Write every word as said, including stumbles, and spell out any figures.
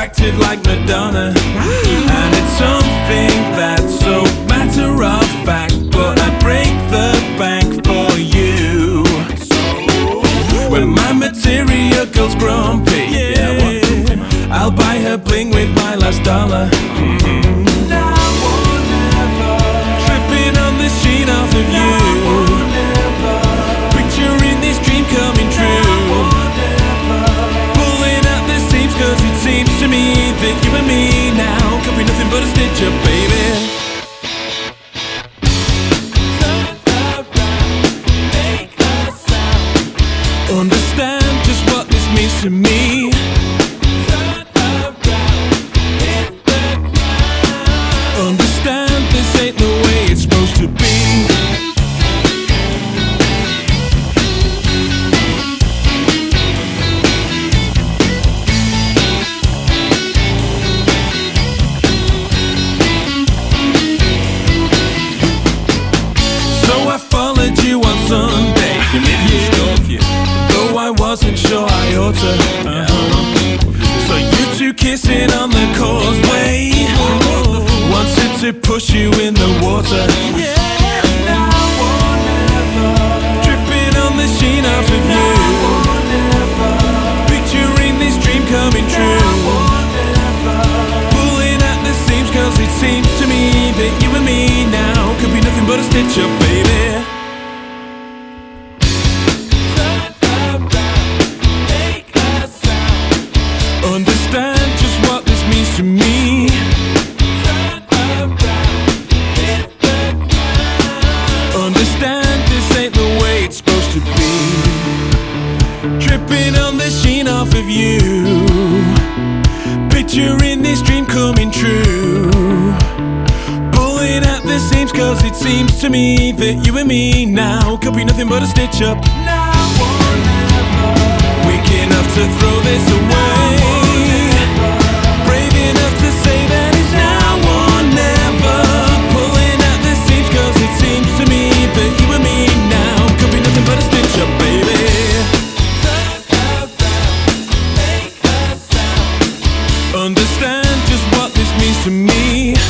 acted like Madonna, and it's something that's so matter of fact, but I'd break the bank for you. When my material girl's grumpy, yeah, I'll buy her bling with my last dollar. Mm-hmm. Now or never, tripping on the sheet off of you, picturing this dream coming true, pulling at the seams, cause it seems to me that you and me now could be nothing but a stitch up, baby. Understand just what this means to me. Turn around, hit the ground. Understand this ain't the way it's supposed to be. So I followed you on Sunday. You made me stalk you, though I wasn't sure I ought to. Uh-huh. So you two kissing on the causeway, wanted to push you in the water. Now or never, dripping on the sheen off of you, picturing this dream coming true, pulling at the seams, cause it seems to me that you and me now could be nothing but a stitch up, baby. Understand just what this means to me. Turn around, hit the ground. Understand this ain't the way it's supposed to be. Dripping on the sheen off of you, picturing this dream coming true, pulling at the seams, cause it seems to me that you and me now could be nothing but a stitch up. Now or never, weak enough to throw this away, brave enough to say that it's now or never, pulling at the seams, cause it seems to me that you and me now could be nothing but a stitch up, baby. Turn around, make a sound. Understand just what this means to me.